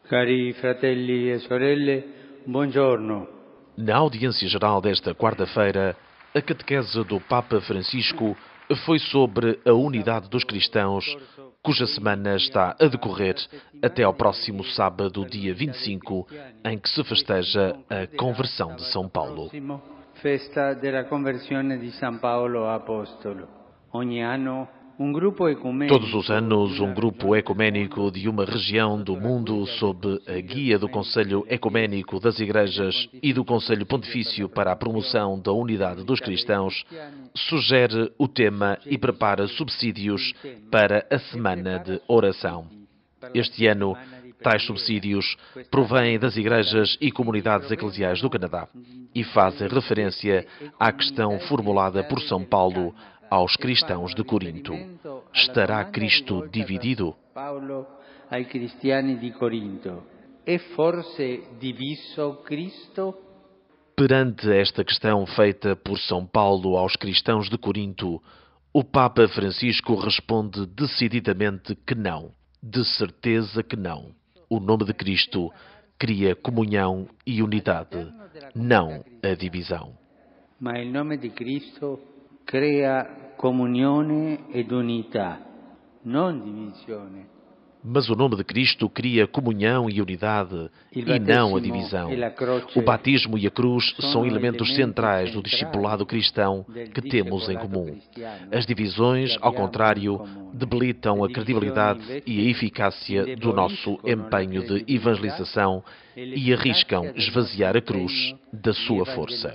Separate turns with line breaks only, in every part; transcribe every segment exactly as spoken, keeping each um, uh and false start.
Cari fratelli e sorelle, buongiorno.
Na audiência geral desta quarta-feira, a catequese do Papa Francisco foi sobre a unidade dos cristãos, cuja semana está a decorrer até ao próximo sábado, dia vinte e cinco, em que se festeja a conversão de São Paulo.
Festa della conversione di San Paolo Apostolo. Ogni anno um grupo ecumênico.
Todos os anos, um grupo ecumênico de uma região do mundo, sob a guia do Conselho Ecumênico das Igrejas e do Conselho Pontifício para a Promoção da Unidade dos Cristãos, sugere o tema e prepara subsídios para a Semana de Oração. Este ano, tais subsídios provêm das igrejas e comunidades eclesiais do Canadá e fazem referência à questão formulada por São Paulo aos cristãos de Corinto: estará Cristo dividido?
Paulo ai cristiani di Corinto: é forse diviso Cristo?
Perante esta questão feita por São Paulo aos cristãos de Corinto, o Papa Francisco responde decididamente que não, de certeza que não. O nome de Cristo cria comunhão e unidade, não a divisão.
Ma il nome di Cristo crea comunione ed unità, non divisione.
Mas o nome de Cristo cria comunhão e unidade, e não a divisão. O batismo e a cruz são elementos centrais do discipulado cristão que temos em comum. As divisões, ao contrário, debilitam a credibilidade e a eficácia do nosso empenho de evangelização e arriscam esvaziar a cruz da sua força.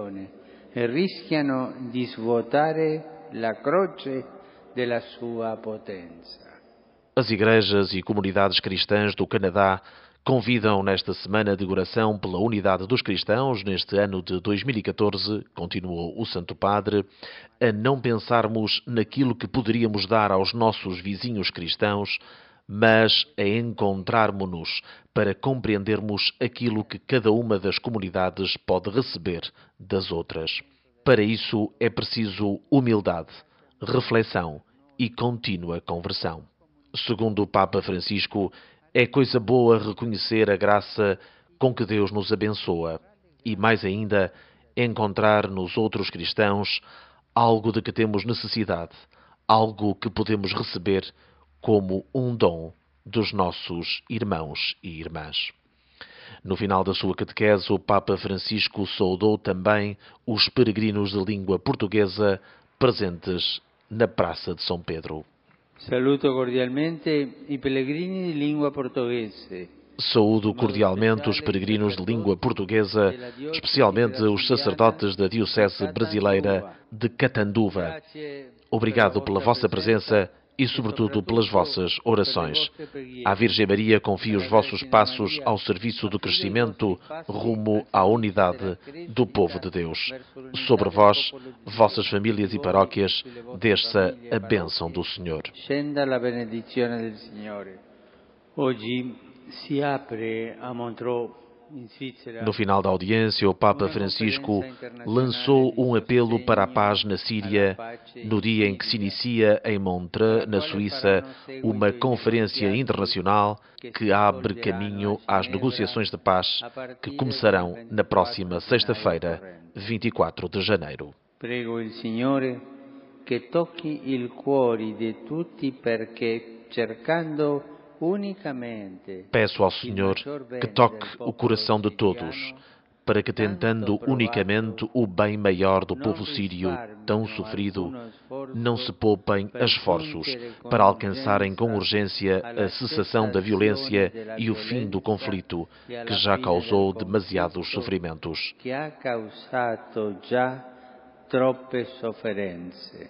E rischiano di svuotare la croce della sua potenza.
As igrejas e comunidades cristãs do Canadá convidam nesta semana de oração pela unidade dos cristãos, neste ano de dois mil e catorze, continuou o Santo Padre, a não pensarmos naquilo que poderíamos dar aos nossos vizinhos cristãos, mas a encontrarmos-nos para compreendermos aquilo que cada uma das comunidades pode receber das outras. Para isso é preciso humildade, reflexão e contínua conversão. Segundo o Papa Francisco, é coisa boa reconhecer a graça com que Deus nos abençoa e, mais ainda, encontrar nos outros cristãos algo de que temos necessidade, algo que podemos receber como um dom dos nossos irmãos e irmãs. No final da sua catequese, o Papa Francisco saudou também os peregrinos de língua portuguesa presentes na Praça de São Pedro.
Saluto cordialmente i pellegrini di lingua portoghese.
Saúdo cordialmente os peregrinos de língua portuguesa, especialmente os sacerdotes da Diocese Brasileira de Catanduva. Obrigado pela vossa presença e, sobretudo, pelas vossas orações. À Virgem Maria confio os vossos passos ao serviço do crescimento rumo à unidade do povo de Deus. Sobre vós, vossas famílias e paróquias, desça a bênção do Senhor.
Scenda la benedizione del Signore. Oggi si apre a Montreux, in Svizzera.
No final da audiência, o Papa Francisco lançou um apelo para a paz na Síria, no dia em que se inicia em Montreux, na Suíça, uma conferência internacional que abre caminho às negociações de paz que começarão na próxima sexta-feira, vinte e quatro de janeiro.
Prego il Signore che tocchi il cuore di tutti perché cercando
Peço ao Senhor que toque o coração de todos, para que, tentando unicamente o bem maior do povo sírio tão sofrido, não se poupem esforços para alcançarem com urgência a cessação da violência e o fim do conflito, que já causou demasiados sofrimentos.
Que ha causato già troppe sofferenze.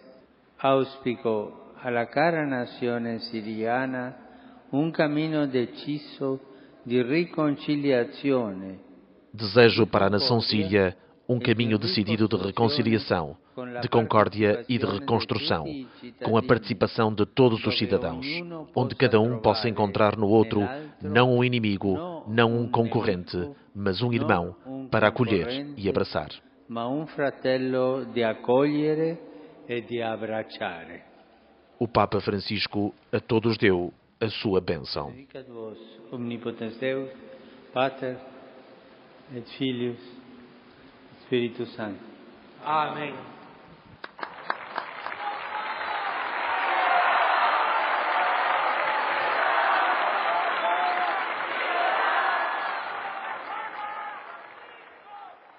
Auspico alla cara nazione siriana um caminho deciso de reconciliazione.
Desejo para a nação síria um caminho decidido de reconciliação, de concórdia e de reconstrução, com a participação de todos os cidadãos, onde cada um possa encontrar no outro não um inimigo, não um concorrente, mas um irmão para acolher e abraçar.
Ma um fratello de accogliere e de abbracciare.
O Papa Francisco a todos deu a sua bênção.
Benedicat vos omnipotens Deus, Pater et Filius, Spiritus Sanctus.
Amém.